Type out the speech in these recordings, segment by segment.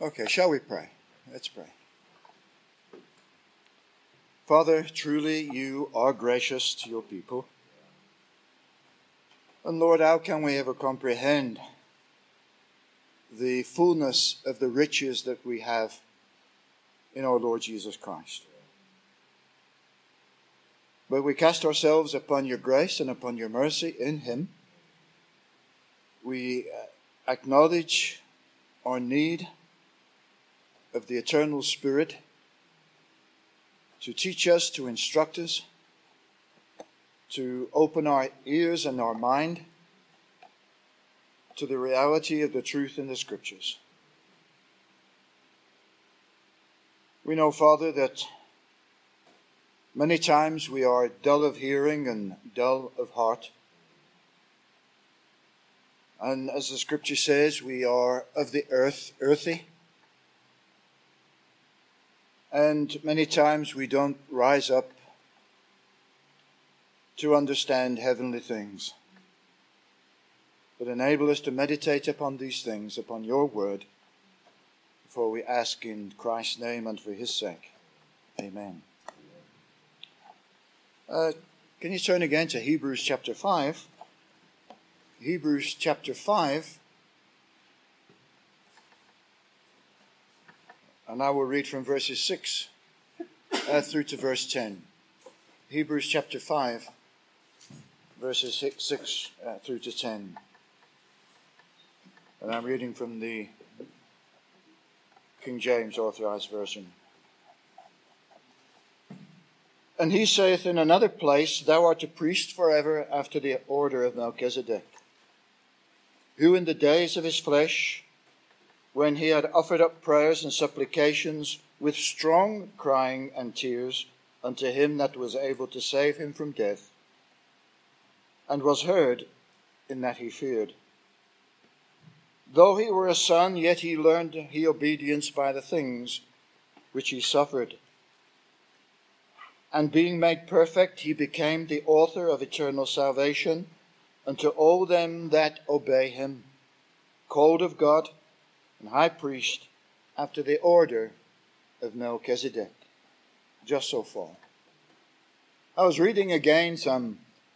Okay, shall we pray? Let's pray. Father, truly you are gracious to your people. And Lord, how can we ever comprehend the fullness of the riches that we have in our Lord Jesus Christ? But we cast ourselves upon your grace and upon your mercy in him. We acknowledge our need of the eternal Spirit to teach us, to instruct us, to open our ears and our mind to the reality of the truth in the Scriptures. We know, Father, that many times we are dull of hearing and dull of heart. And as the Scripture says, we are of the earth, earthy. And many times we don't rise up to understand heavenly things. But enable us to meditate upon these things, upon your word, for we ask in Christ's name and for his sake. Amen. Can you turn again to Hebrews chapter 5? Hebrews chapter 5. And I will read from verses 6 through to verse 10. Hebrews chapter 5, verses 6 through to 10. And I'm reading from the King James Authorized Version. And he saith in another place, Thou art a priest forever after the order of Melchizedek, who in the days of his flesh, when he had offered up prayers and supplications with strong crying and tears unto him that was able to save him from death, and was heard in that he feared. Though he were a son, yet he learned he obedience by the things which he suffered. And being made perfect, he became the author of eternal salvation unto all them that obey him, called of God, and high priest after the order of Melchizedek. Just so far. I was reading again some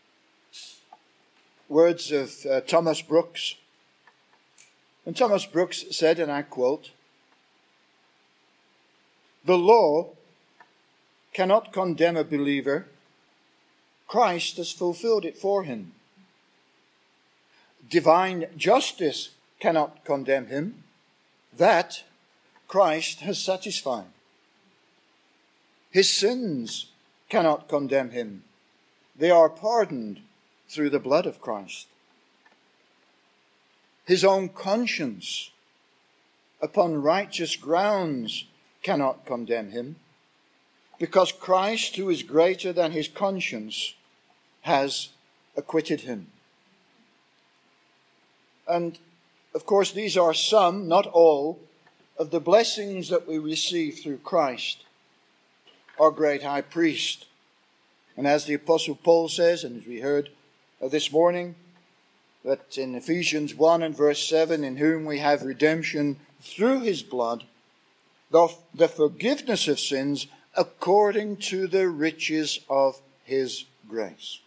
words of Thomas Brooks. And Thomas Brooks said, and I quote, "The law cannot condemn a believer. Christ has fulfilled it for him. Divine justice cannot condemn him. That Christ has satisfied. His sins cannot condemn him. They are pardoned through the blood of Christ. His own conscience, upon righteous grounds, cannot condemn him, because Christ, who is greater than his conscience, has acquitted him." And of course, these are some, not all, of the blessings that we receive through Christ, our great high priest. And as the Apostle Paul says, and as we heard this morning, that in Ephesians 1 and verse 7, in whom we have redemption through his blood, the forgiveness of sins according to the riches of his grace.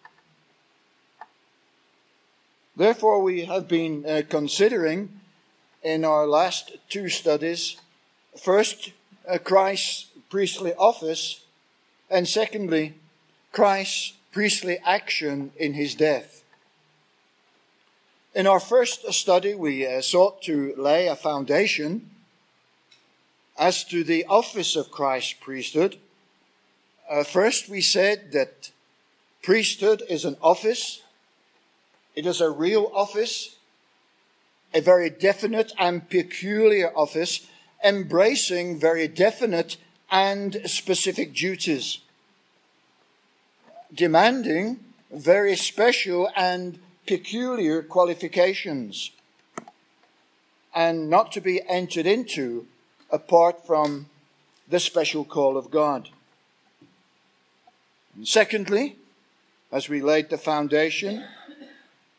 Therefore, we have been considering in our last two studies, first, Christ's priestly office, and secondly, Christ's priestly action in his death. In our first study, we sought to lay a foundation as to the office of Christ's priesthood. First, we said that priesthood is an office. It is a real office, a very definite and peculiar office, embracing very definite and specific duties, demanding very special and peculiar qualifications, and not to be entered into apart from the special call of God. And secondly, as we laid the foundation,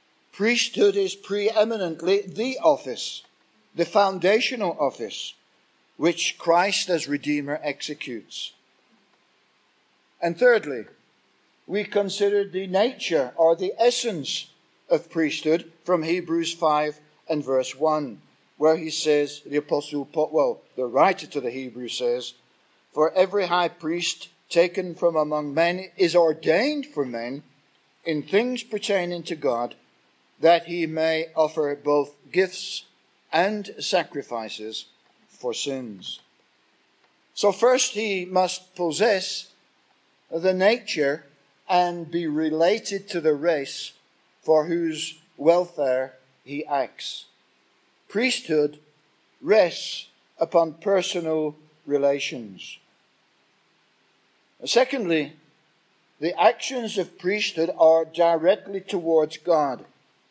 priesthood is preeminently the office, the foundational office which Christ as Redeemer executes. And thirdly, we consider the nature or the essence of priesthood from Hebrews 5 and verse 1, where he says, the writer to the Hebrews says, "For every high priest taken from among men is ordained for men in things pertaining to God, that he may offer both gifts and sacrifices for sins." So first he must possess the nature and be related to the race for whose welfare he acts. Priesthood rests upon personal relations. Secondly, the actions of priesthood are directly towards God,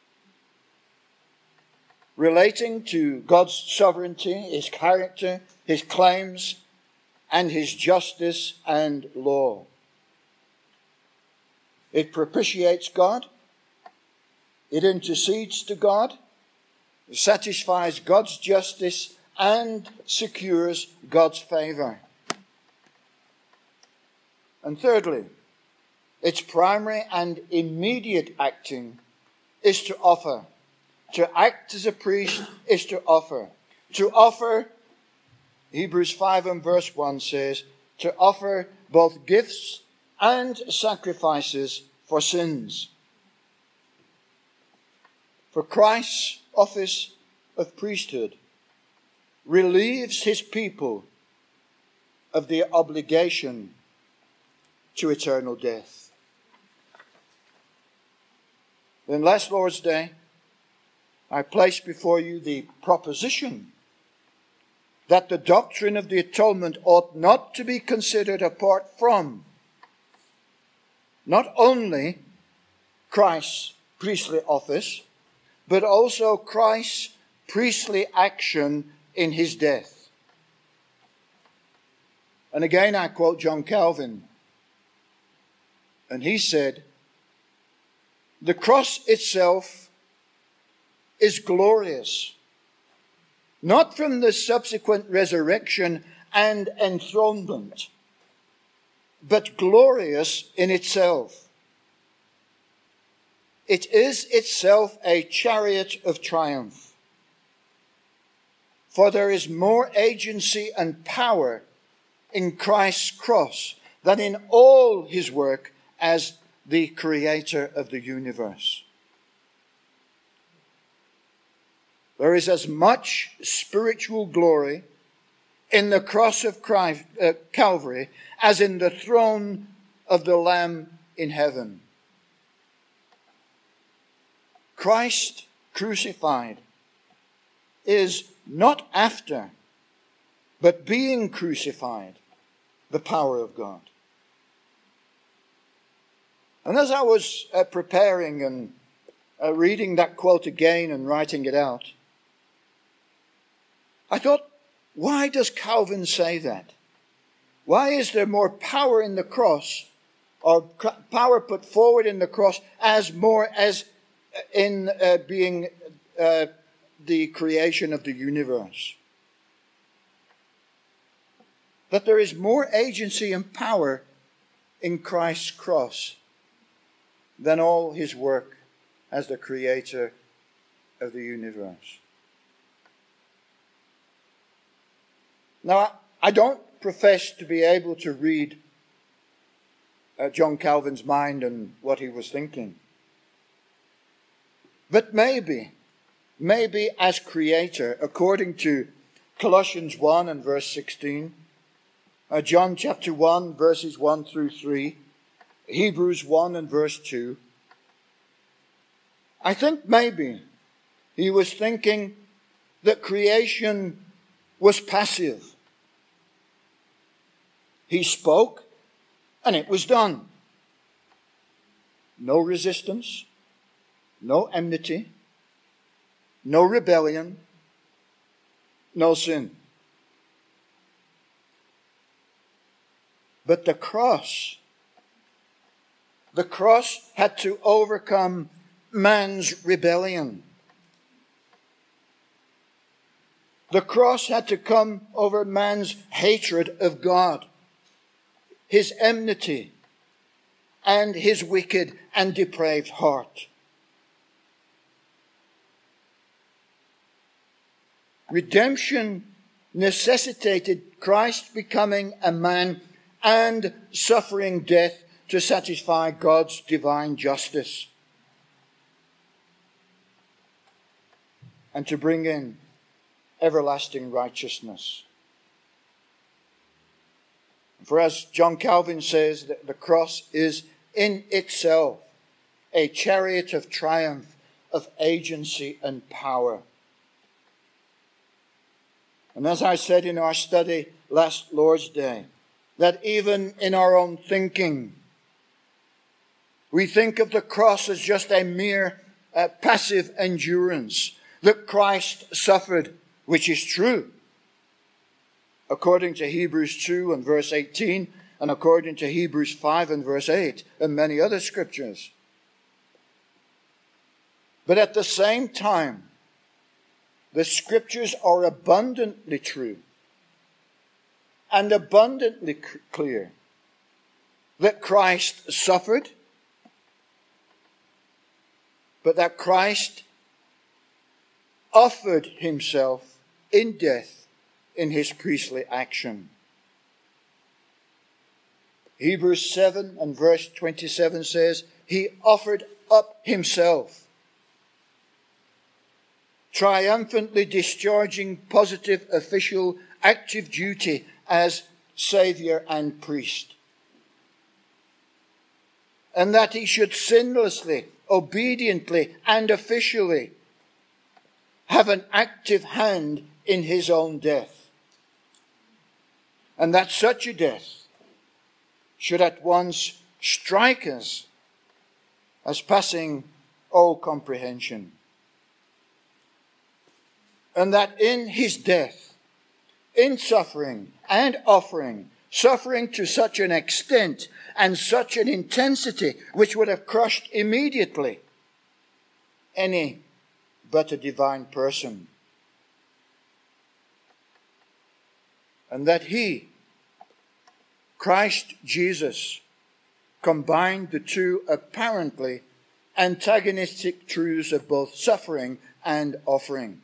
relating to God's sovereignty, his character, his claims, and his justice and law. It propitiates God, it intercedes to God, satisfies God's justice, and secures God's favor. And thirdly, its primary and immediate acting is to offer. To act as a priest is to offer. To offer, Hebrews 5 and verse 1 says, to offer both gifts and sacrifices for sins. For Christ's office of priesthood relieves his people of the obligation to eternal death. Then last Lord's Day, I place before you the proposition that the doctrine of the atonement ought not to be considered apart from not only Christ's priestly office, but also Christ's priestly action in his death. And again I quote John Calvin, and he said, "The cross itself is glorious, not from the subsequent resurrection and enthronement, but glorious in itself. It is itself a chariot of triumph. For there is more agency and power in Christ's cross than in all his work as the creator of the universe. There is as much spiritual glory in the cross of Christ, Calvary as in the throne of the Lamb in heaven. Christ crucified is not after, but being crucified, the power of God." And as I was preparing and reading that quote again and writing it out, I thought, why does Calvin say that? Why is there more power in the cross, or power put forward in the cross as more as in being the creation of the universe? That there is more agency and power in Christ's cross than all his work as the creator of the universe. Now, I don't profess to be able to read John Calvin's mind and what he was thinking. But maybe as creator, according to Colossians 1 and verse 16, John chapter 1 verses 1 through 3, Hebrews 1 and verse 2, I think maybe he was thinking that creation was passive. He spoke and it was done. No resistance, no enmity, no rebellion, no sin. But the cross had to overcome man's rebellion. The cross had to come over man's hatred of God, his enmity, and his wicked and depraved heart. Redemption necessitated Christ becoming a man and suffering death to satisfy God's divine justice and to bring in everlasting righteousness. For as John Calvin says, that the cross is in itself a chariot of triumph, of agency and power. And as I said in our study last Lord's Day, that even in our own thinking, we think of the cross as just a mere passive endurance, that Christ suffered, which is true, according to Hebrews 2 and verse 18, and according to Hebrews 5 and verse 8, and many other scriptures. But at the same time, the scriptures are abundantly true and abundantly clear that Christ suffered, but that Christ offered himself in death in his priestly action. Hebrews 7 and verse 27 says, he offered up himself, triumphantly discharging positive, official, active duty as Saviour and priest. And that he should sinlessly, obediently, and officially have an active hand in his own death. And that such a death should at once strike us as passing all comprehension. And that in his death, in suffering and offering, suffering to such an extent and such an intensity which would have crushed immediately any but a divine person. And that he, Christ Jesus, combined the two apparently antagonistic truths of both suffering and offering.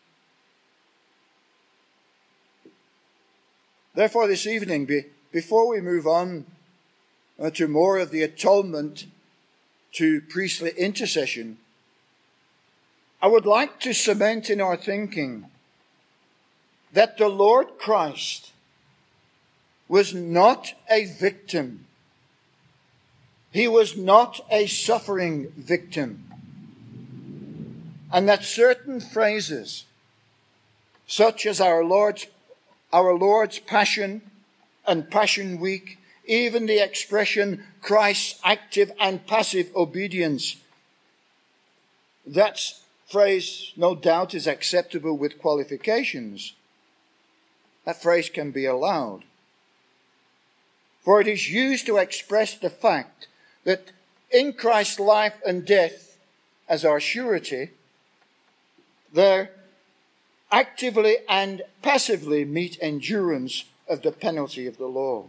Therefore, this evening, before we move on to more of the atonement to priestly intercession, I would like to cement in our thinking that the Lord Christ was not a victim. He was not a suffering victim. And that certain phrases, such as our Lord's Passion and Passion Week, even the expression Christ's active and passive obedience, that phrase no doubt is acceptable with qualifications. That phrase can be allowed. For it is used to express the fact that in Christ's life and death as our surety, there actively and passively meet endurance of the penalty of the law,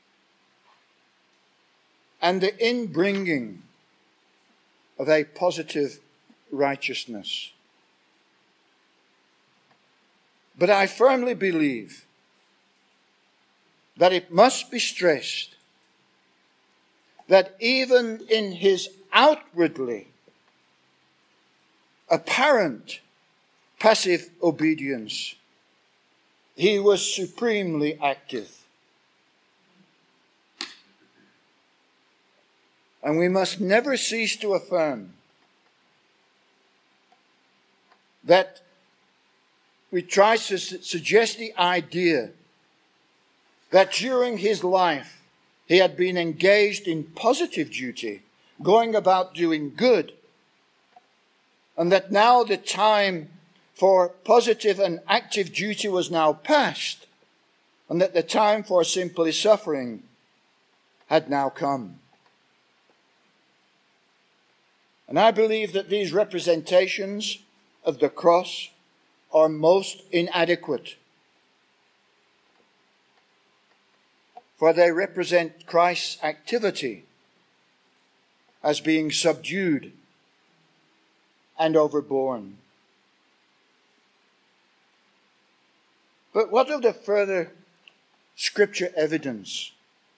and the inbringing of a positive righteousness. But I firmly believe that it must be stressed that even in his outwardly apparent passive obedience, he was supremely active. And we must never cease to affirm that we try to suggest the idea that during his life he had been engaged in positive duty, going about doing good, and that now the time for positive and active duty was now past, and that the time for simply suffering had now come. And I believe that these representations of the cross are most inadequate, for they represent Christ's activity as being subdued and overborne. But what of the further scripture evidence?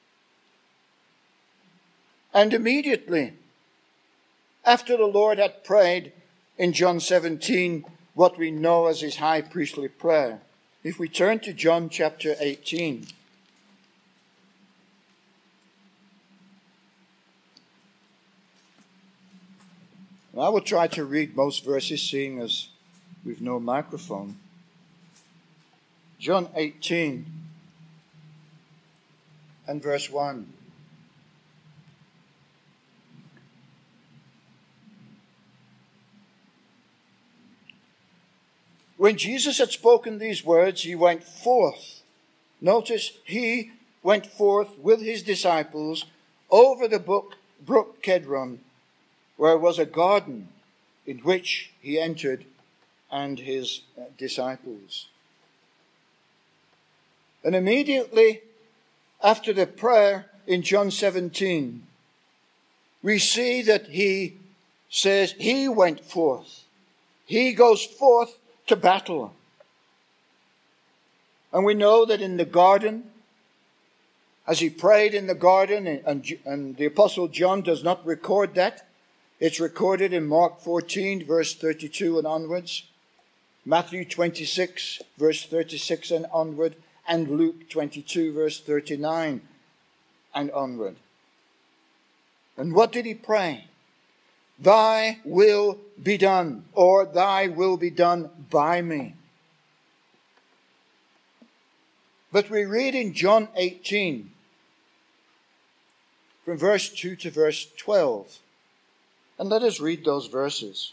And immediately after the Lord had prayed in John 17 what we know as his high priestly prayer, if we turn to John chapter 18, I will try to read most verses, seeing as we've no microphone. John 18 and verse 1. When Jesus had spoken these words, he went forth. Notice, he went forth with his disciples over the brook Kedron, where was a garden in which he entered and his disciples. And immediately after the prayer in John 17, we see that he says he went forth. He goes forth to battle. And we know that in the garden, as he prayed in the garden, and the Apostle John does not record that, it's recorded in Mark 14, verse 32 and onwards, Matthew 26, verse 36 and onward, and Luke 22, verse 39 and onward. And what did he pray? Thy will be done, or thy will be done by me. But we read in John 18, from verse 2 to verse 12. And let us read those verses.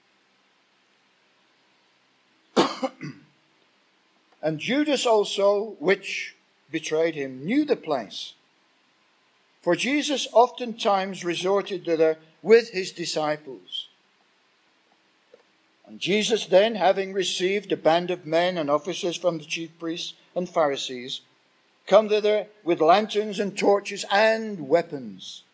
And Judas also, which betrayed him, knew the place. For Jesus oftentimes resorted thither with his disciples. And Jesus then, having received a band of men and officers from the chief priests and Pharisees, come thither with lanterns and torches and weapons.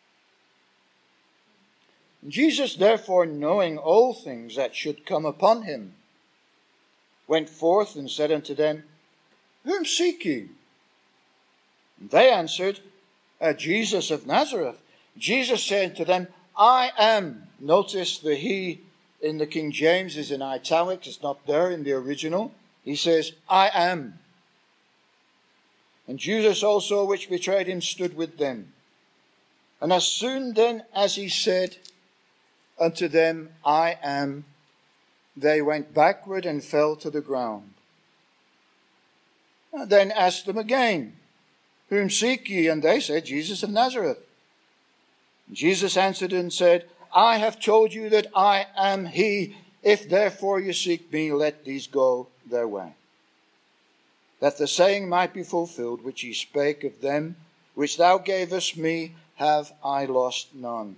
Jesus, therefore, knowing all things that should come upon him, went forth and said unto them, Whom seek ye? And they answered, Jesus of Nazareth. Jesus said to them, I am. Notice the he in the King James is in italics. It's not there in the original. He says, I am. And Judas also, which betrayed him, stood with them. And as soon then as he said unto them, I am, they went backward and fell to the ground. And then asked them again, Whom seek ye? And they said, Jesus of Nazareth. And Jesus answered and said, I have told you that I am he. If therefore you seek me, let these go their way. That the saying might be fulfilled, which he spake of them, which thou gavest me, have I lost none.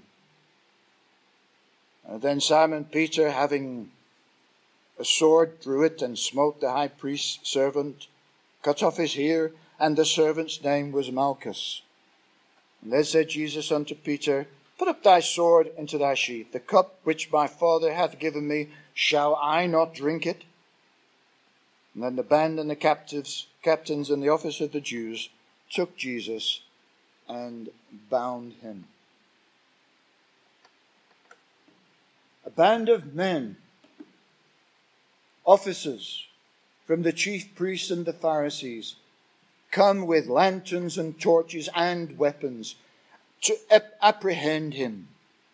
And then Simon Peter, having a sword, drew it and smote the high priest's servant, cut off his ear, and the servant's name was Malchus. And then said Jesus unto Peter, Put up thy sword into thy sheath. The cup which my Father hath given me, shall I not drink it? And then the band and the captains and the officers of the Jews took Jesus and bound him. A band of men, officers from the chief priests and the Pharisees, come with lanterns and torches and weapons to apprehend him.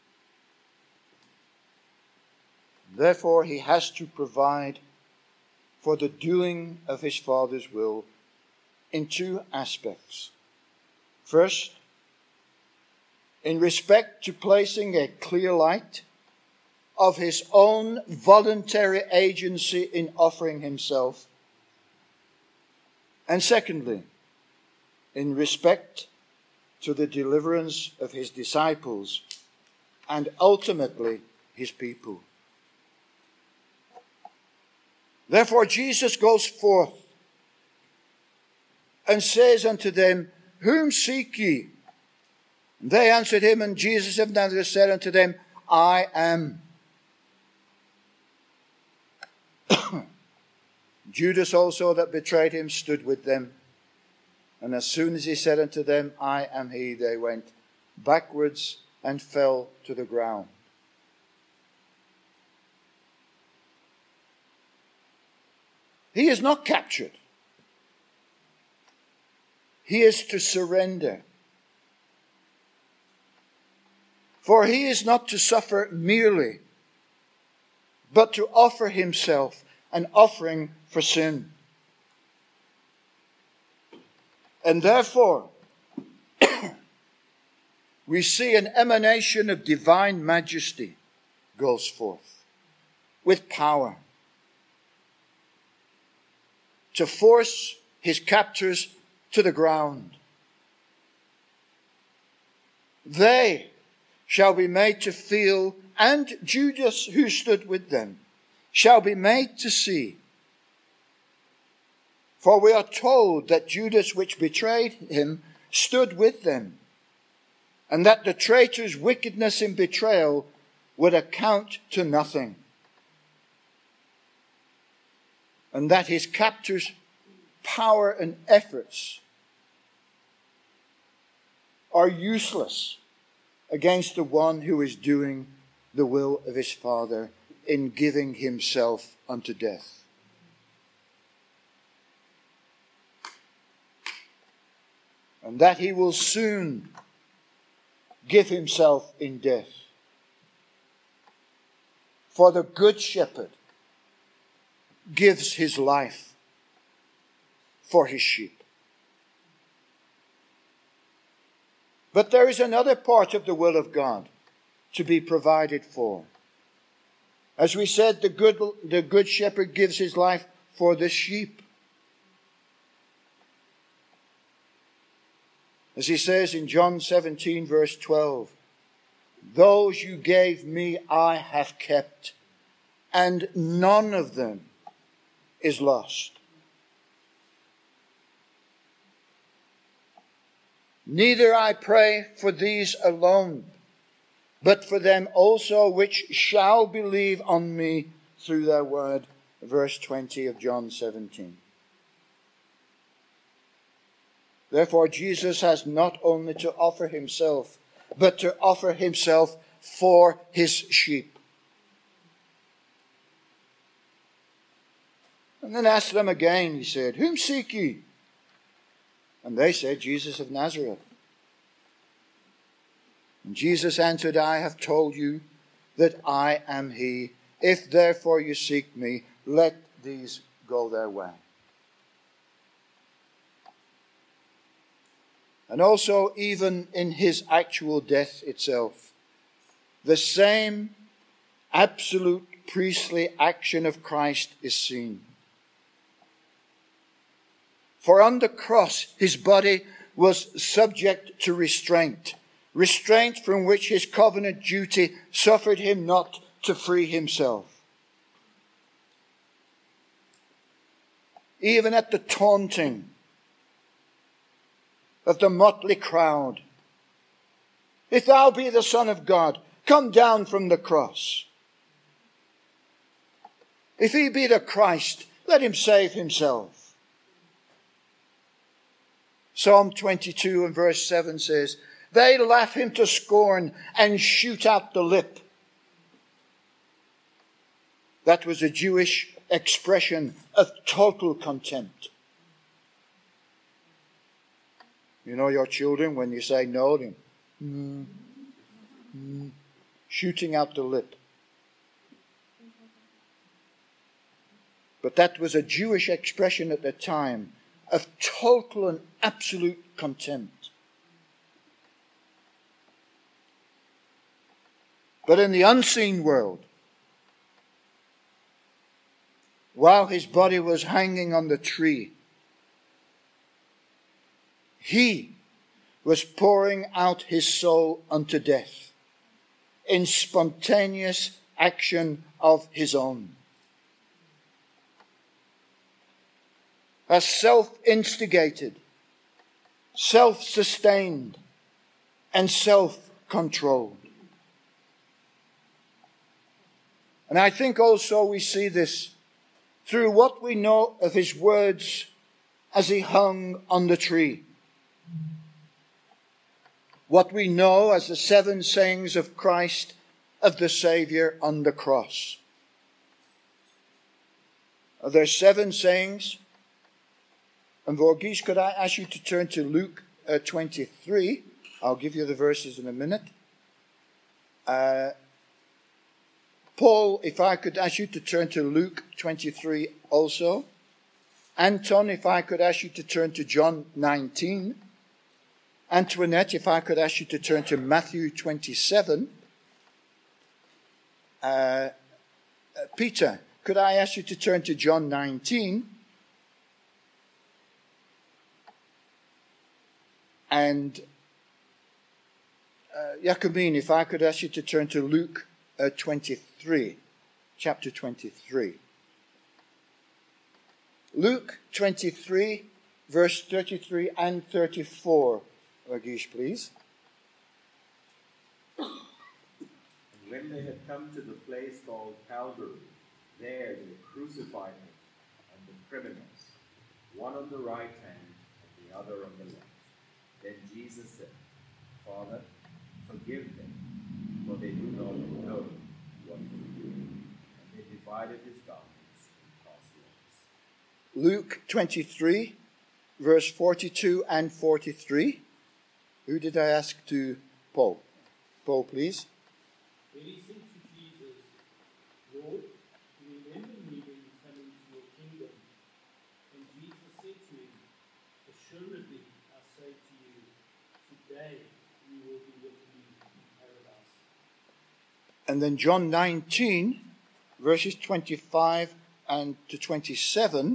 Therefore, he has to provide for the doing of his Father's will in two aspects. First, in respect to placing a clear light of his own voluntary agency in offering himself. And secondly, in respect to the deliverance of his disciples and ultimately his people. Therefore Jesus goes forth and says unto them, Whom seek ye? And they answered him, and Jesus of Nazareth said unto them, I am. Judas also that betrayed him stood with them. And as soon as he said unto them, I am he, they went backwards and fell to the ground. He is not captured. He is to surrender. For he is not to suffer merely, but to offer himself an offering for sin. And therefore, we see an emanation of divine majesty goes forth with power to force his captors to the ground. They shall be made to feel, and Judas who stood with them shall be made to see. For we are told that Judas which betrayed him stood with them, and that the traitor's wickedness in betrayal would account to nothing, and that his captors' power and efforts are useless against the one who is doing the will of his Father in giving himself unto death. And that he will soon give himself in death. For the good shepherd gives his life for his sheep. But there is another part of the will of God to be provided for. As we said, the good shepherd gives his life for the sheep. As he says in John 17 verse 12, Those you gave me I have kept, and none of them is lost. Neither I pray for these alone, but for them also which shall believe on me through their word. Verse 20 of John 17. Therefore Jesus has not only to offer himself, but to offer himself for his sheep. And then asked them again, he said, Whom seek ye? And they said, Jesus of Nazareth. And Jesus answered, I have told you that I am he. If therefore you seek me, let these go their way. And also, even in his actual death itself, the same absolute priestly action of Christ is seen. For on the cross, his body was subject to restraint from which his covenant duty suffered him not to free himself. Even at the taunting of the motley crowd, If thou be the Son of God, come down from the cross. If he be the Christ, let him save himself. Psalm 22 and verse 7 says, They laugh him to scorn and shoot out the lip. That was a Jewish expression of total contempt. You know your children, when you say no, them shooting out the lip. But that was a Jewish expression at the time of total and absolute contempt. But in the unseen world, while his body was hanging on the tree, he was pouring out his soul unto death in spontaneous action of his own. as self-instigated, self-sustained, and self-controlled. And I think also we see this through what we know of his words as he hung on the tree. What we know as the 7 sayings of Christ, of the Saviour on the cross. There are 7 sayings. And Vorgis, could I ask you to turn to Luke 23? I'll give you the verses in a minute. Paul, if I could ask you to turn to Luke 23 also. Anton, if I could ask you to turn to John 19. Antoinette, if I could ask you to turn to Matthew 27. Peter, could I ask you to turn to John 19? And Jacobine, if I could ask you to turn to Luke 23, chapter 23. Luke 23, verse 33 and 34. Ragish, please. And when they had come to the place called Calvary, there they crucified him and the criminals, one on the right hand and the other on the left. Then Jesus said, Father, forgive them, for they do not know what they do. And they divided his garments and cast lots. Luke 23, verse 42 and 43. Who did I ask to? Paul. Paul, please. Then he said to Jesus, Lord, remember me when you come into your kingdom. And Jesus said to him, Assuredly, I say to you, today you will be with me in paradise. And then John 19, verses 25 and to 27.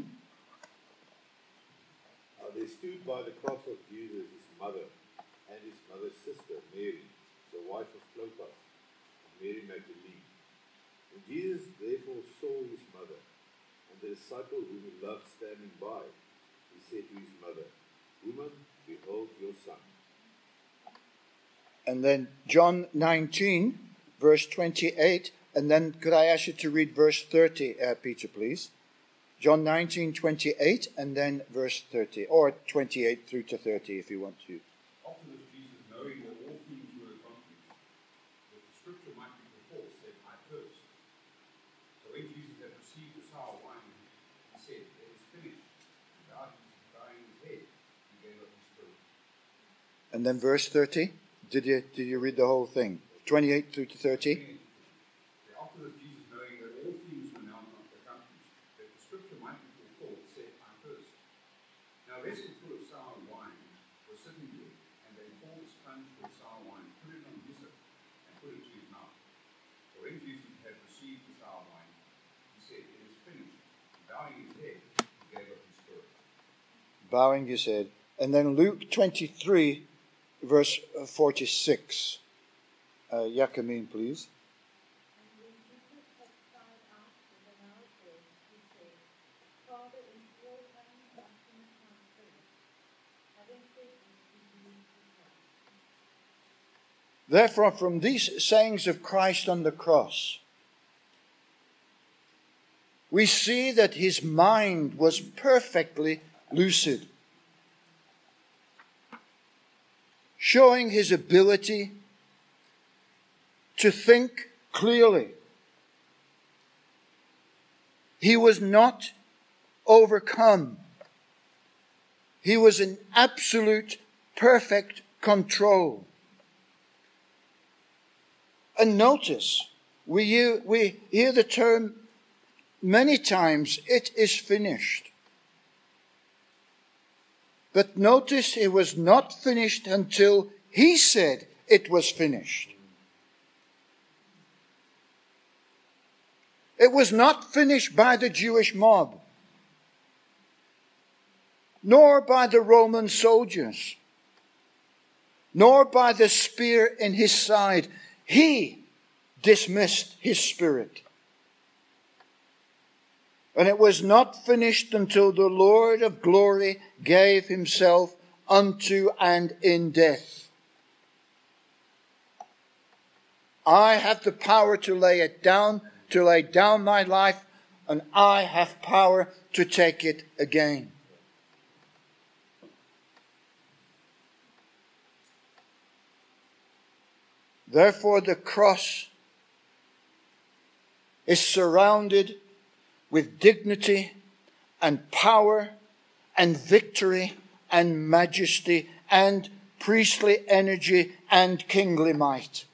They stood by the cross of Jesus, his mother, and his mother's sister, Mary, the wife of Clopas, and Mary Magdalene. When Jesus therefore saw his mother, and the disciple whom he loved standing by, he said to his mother, Woman, behold your son. And then John 19, verse 28. And then could I ask you to read verse 30, Peter, please? John 19, 28, and then verse 30. Or 28 through to 30, if you want to. After this, Jesus, knowing that all things were accomplished, that the scripture might be fulfilled, said, I thirst. So when Jesus had received the sour wine, he said, It is finished. And bowing his head, he gave up his spirit. And then verse 30. Did you read the whole thing? 28 through to 30. After this, Jesus, knowing that all things were now accomplished, that the scripture might be fulfilled, said, I thirst. Now a vessel full of sour wine was sitting there, and they poured a sponge with sour wine, put it on hyssop, and put it to his mouth. So when Jesus had received the sour wine, he said, It is finished. And bowing his head, he gave up his spirit. Bowing his head. And then Luke 23, verse 46. Jacqueline, please. And when Jesus had cried out with a loud voice, he said, Father, into your hands I commit my spirit. Having said this, he believed his heart. Therefore, from these sayings of Christ on the cross, we see that his mind was perfectly lucid, showing his ability to think clearly. He was not overcome. He was in absolute, perfect control. And notice, we hear the term many times, it is finished. But notice it was not finished until he said it was finished. It was not finished by the Jewish mob, nor by the Roman soldiers, nor by the spear in his side. He dismissed his spirit. And it was not finished until the Lord of glory gave himself unto and in death. I have the power to lay down my life, and I have power to take it again. Therefore, the cross is surrounded with dignity and power and victory and majesty and priestly energy and kingly might.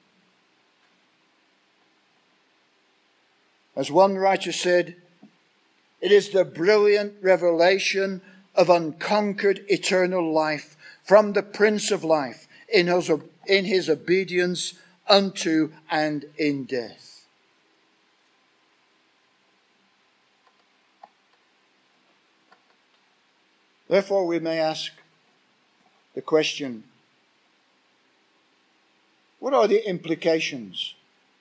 As one writer said, it is the brilliant revelation of unconquered eternal life from the Prince of Life in his obedience unto and in death. Therefore, we may ask the question, what are the implications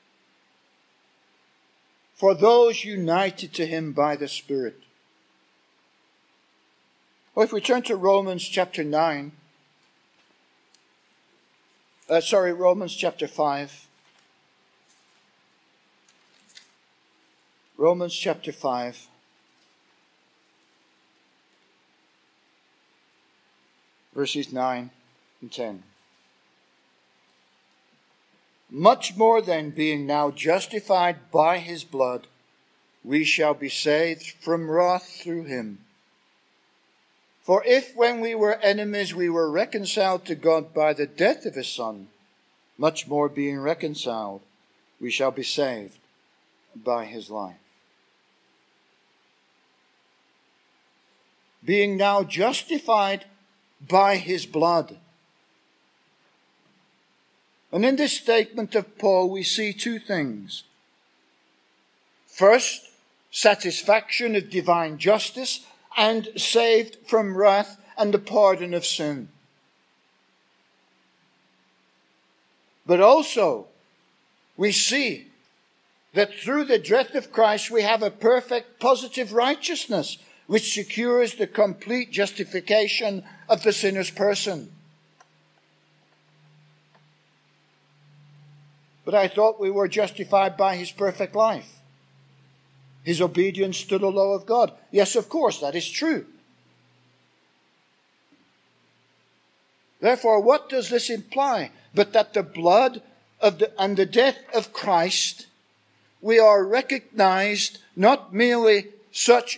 for those united to him by the Spirit? Well, if we turn to Romans chapter 5. Romans chapter 5. Verses 9 and 10. Much more than being now justified by his blood, we shall be saved from wrath through him. For if when we were enemies we were reconciled to God by the death of his Son, much more being reconciled, we shall be saved by his life. Being now justified by his blood. And in this statement of Paul, we see two things. First, satisfaction of divine justice and saved from wrath and the pardon of sin. But also, we see that through the death of Christ we have a perfect positive righteousness which secures the complete justification of the sinner's person. But I thought we were justified by his perfect life, his obedience to the law of God. Yes, of course, that is true. Therefore, what does this imply? But that the blood and the death of Christ, we are to recognize not merely such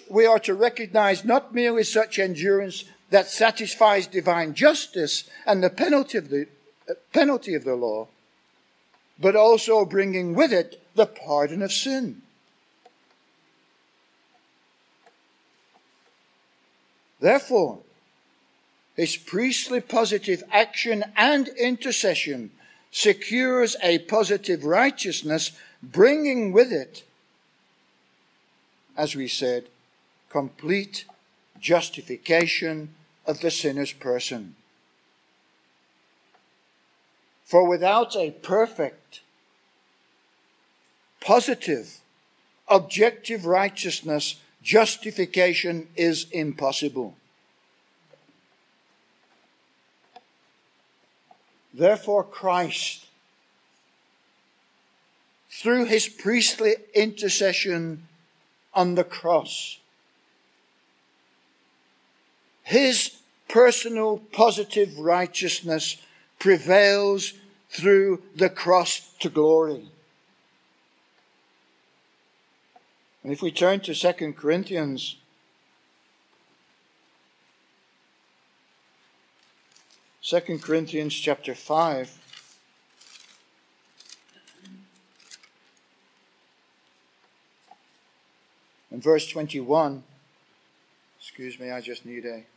endurance that satisfies divine justice and the penalty of the law, but also bringing with it the pardon of sin. Therefore, his priestly positive action and intercession secures a positive righteousness, bringing with it, as we said, complete justification of the sinner's person. For without a perfect, positive, objective righteousness, justification is impossible. Therefore, Christ, through his priestly intercession on the cross, his personal positive righteousness prevails through the cross to glory. And if we turn to 2 Corinthians, 2 Corinthians chapter 5, and verse 21. Excuse me, I just need a...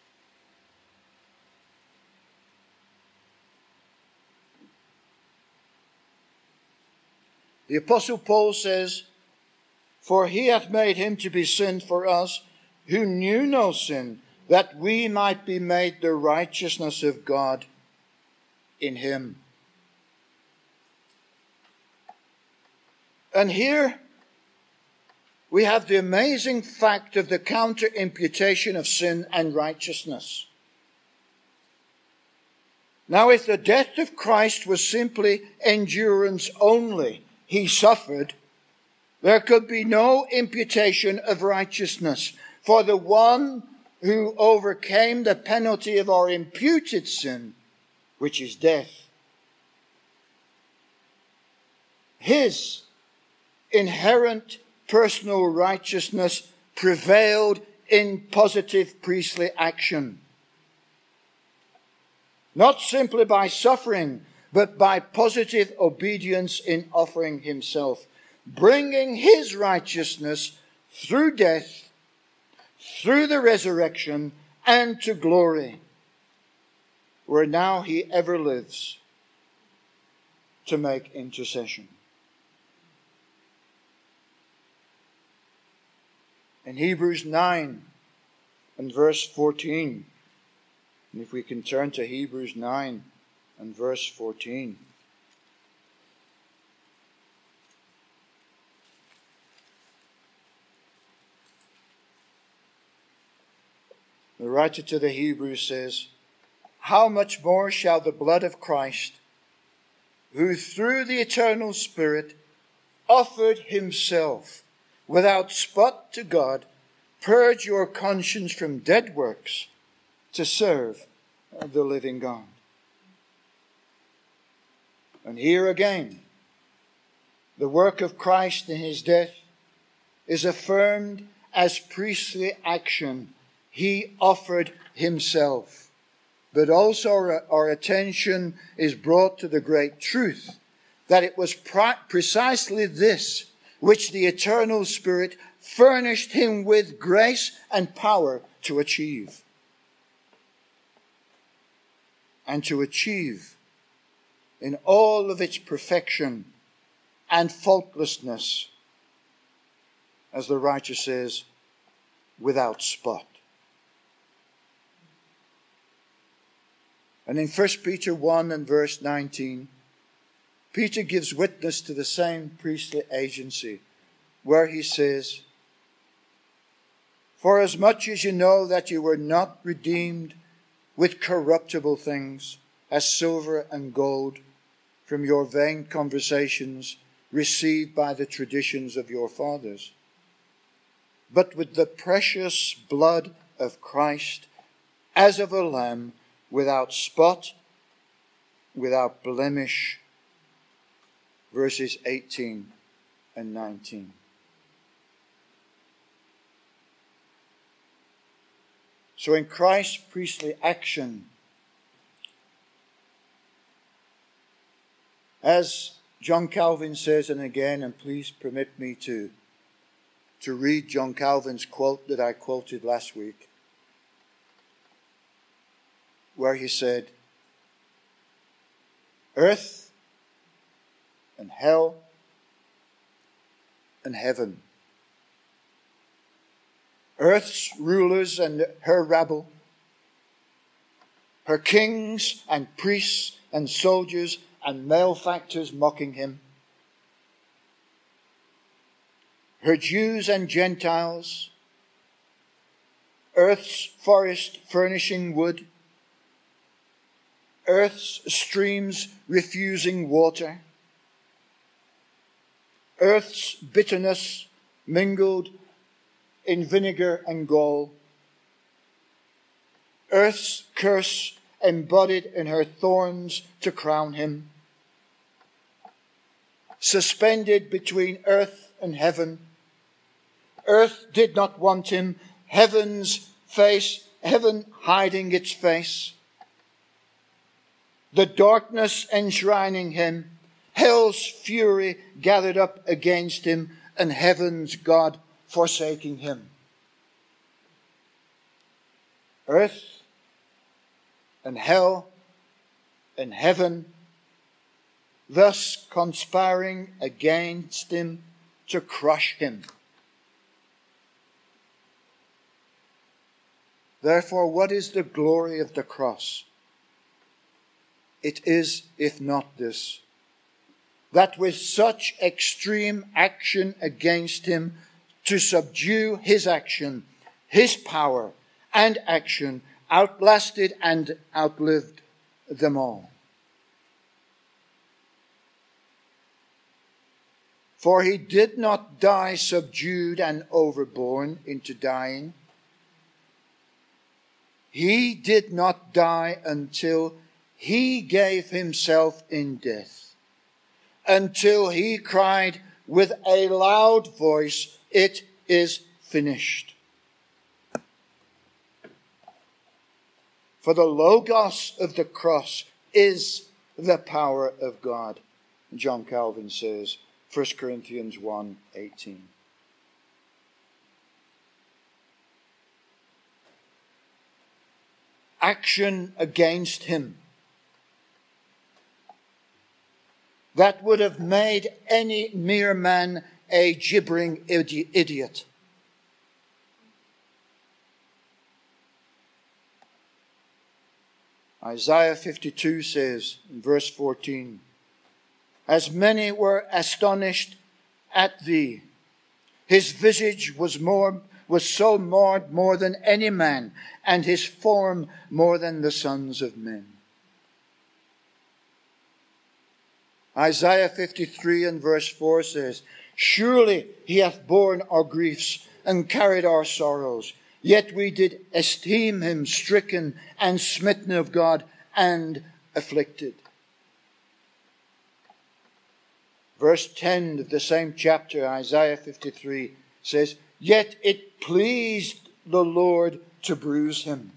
The Apostle Paul says, "For he hath made him to be sin for us, who knew no sin, that we might be made the righteousness of God in him." And here we have the amazing fact of the counter-imputation of sin and righteousness. Now, if the death of Christ was simply endurance only, he suffered, there could be no imputation of righteousness. For the one who overcame the penalty of our imputed sin, which is death, his inherent personal righteousness prevailed in positive priestly action. Not simply by suffering, but by positive obedience in offering himself, bringing his righteousness through death, through the resurrection, and to glory, where now he ever lives to make intercession. In Hebrews 9 and verse 14, and if we can turn to Hebrews 9 and verse 14. The writer to the Hebrews says, "How much more shall the blood of Christ, who through the eternal Spirit offered himself without spot to God, purge your conscience from dead works to serve the living God." And here again, the work of Christ in his death is affirmed as priestly action. He offered himself. But also our attention is brought to the great truth that it was precisely this which the eternal Spirit furnished him with grace and power to achieve. And to achieve in all of its perfection and faultlessness, as the writer says, without spot. And in 1 Peter 1 and verse 19, Peter gives witness to the same priestly agency, where he says, "For as much as you know that you were not redeemed with corruptible things, as silver and gold, from your vain conversations received by the traditions of your fathers, but with the precious blood of Christ, as of a lamb, without spot, without blemish." Verses 18 and 19. So in Christ's priestly action, as John Calvin says, and again, and please permit me to read John Calvin's quote that I quoted last week, where he said, "Earth and hell and heaven, earth's rulers and her rabble, her kings and priests and soldiers and malefactors mocking him, her Jews and Gentiles, earth's forest furnishing wood, earth's streams refusing water, earth's bitterness mingled in vinegar and gall, earth's curse embodied in her thorns to crown him, suspended between earth and heaven. Earth did not want him, heaven hiding its face. The darkness enshrining him, hell's fury gathered up against him, and heaven's God forsaking him. Earth and hell and heaven thus conspiring against him to crush him. Therefore, what is the glory of the cross? It is, if not this, that with such extreme action against him, to subdue his action, his power and action outlasted and outlived them all. For he did not die subdued and overborne into dying. He did not die until he gave himself in death, until he cried with a loud voice, "It is finished." For the Logos of the cross is the power of God, John Calvin says, 1 Corinthians 1:18. Action against him that would have made any mere man a gibbering idiot. Isaiah 52 says in verse 14, "As many were astonished at thee, his visage was so marred more than any man, and his form more than the sons of men." Isaiah 53 and verse 4 says, "Surely he hath borne our griefs and carried our sorrows. Yet we did esteem him stricken and smitten of God and afflicted." Verse 10 of the same chapter, Isaiah 53, says, "Yet it pleased the Lord to bruise him."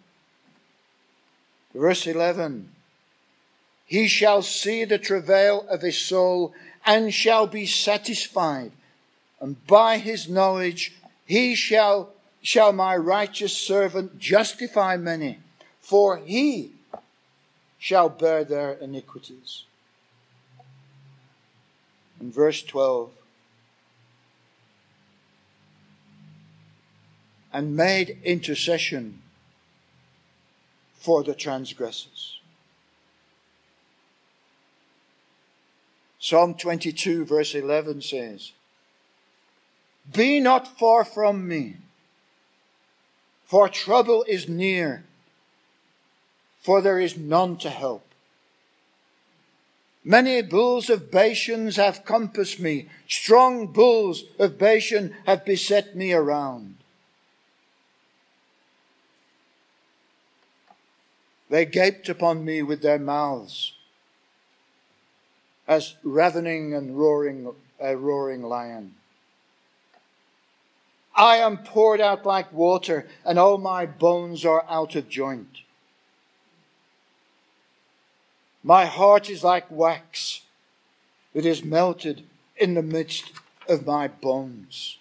Verse 11, "He shall see the travail of his soul and shall be satisfied. And by his knowledge shall my righteous servant justify many, for he shall bear their iniquities." In verse 12, "And made intercession for the transgressors." Psalm 22 verse 11 says, "Be not far from me, for trouble is near, for there is none to help. Many bulls of Bashan have compassed me. Strong bulls of Bashan have beset me around. They gaped upon me with their mouths, as ravening and a roaring lion. I am poured out like water, and all my bones are out of joint. My heart is like wax. It is melted in the midst of my bones."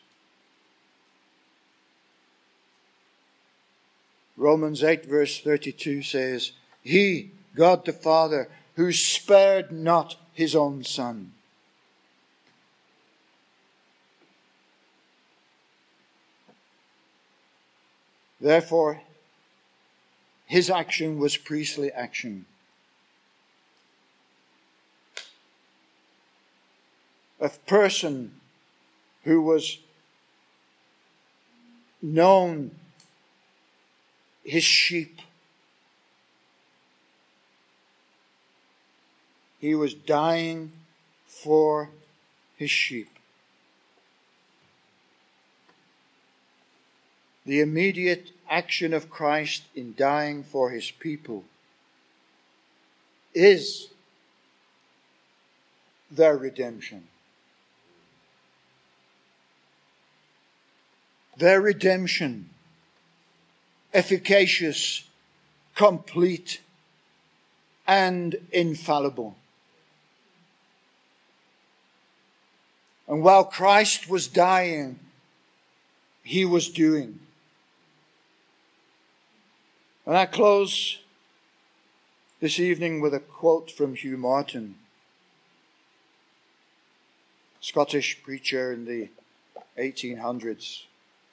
Romans 8 verse 32 says, "He, God the Father, who spared not his own Son." Therefore, his action was priestly action. A person who was known his sheep. He was dying for his sheep. The immediate action of Christ in dying for his people is their redemption. Their redemption, efficacious, complete, and infallible. And while Christ was dying, he was doing. And I close this evening with a quote from Hugh Martin, Scottish preacher in the 1800s.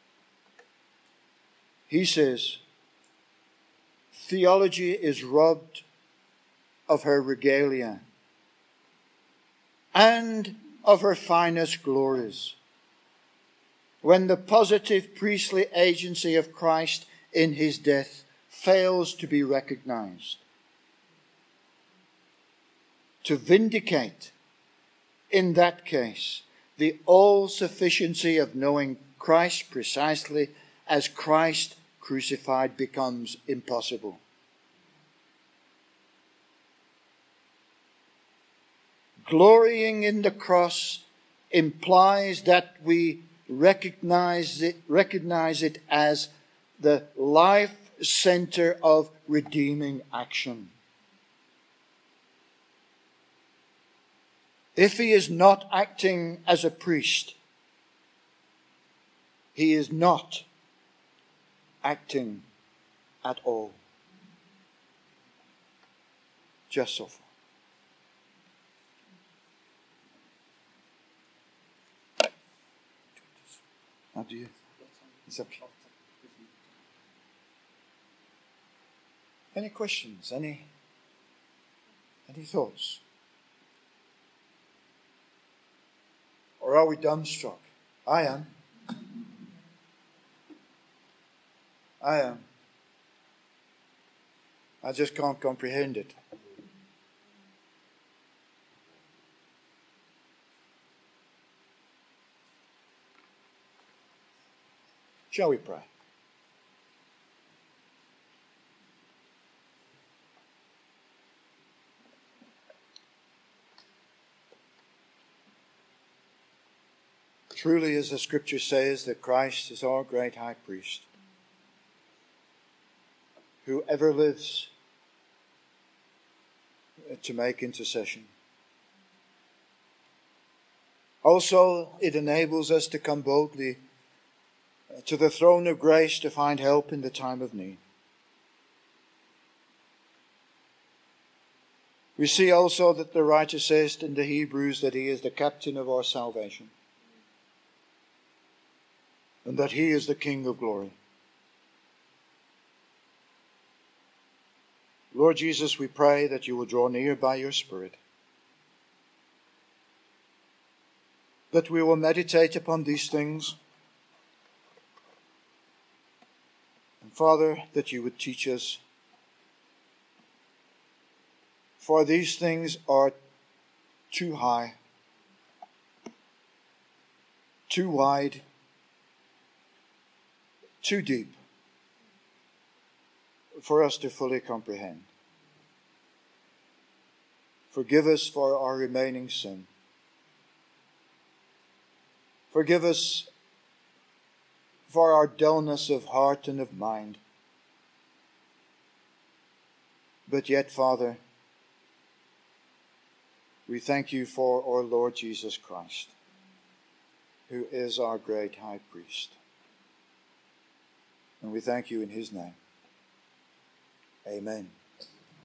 He says, "Theology is robbed of her regalia and of her finest glories when the positive priestly agency of Christ in his death fails to be recognized. To vindicate, in that case, the all-sufficiency of knowing Christ precisely as Christ crucified becomes impossible. Glorying in the cross implies that we recognize it as the life center of redeeming action. If he is not acting as a priest, he is not acting at all. Just so far. How do you? It's okay. Any questions? Any thoughts? Or are we dumbstruck? I am. I just can't comprehend it. Shall we pray? Truly, as the Scripture says, that Christ is our great high priest, who ever lives to make intercession. Also, it enables us to come boldly to the throne of grace to find help in the time of need. We see also that the writer says in the Hebrews that he is the captain of our salvation, and that he is the King of glory. Lord Jesus, we pray that you will draw near by your Spirit, that we will meditate upon these things, and Father, that you would teach us, for these things are too high, too wide, too deep for us to fully comprehend. Forgive us for our remaining sin. Forgive us for our dullness of heart and of mind. But yet, Father, we thank you for our Lord Jesus Christ, who is our great high priest. And we thank you in his name. Amen.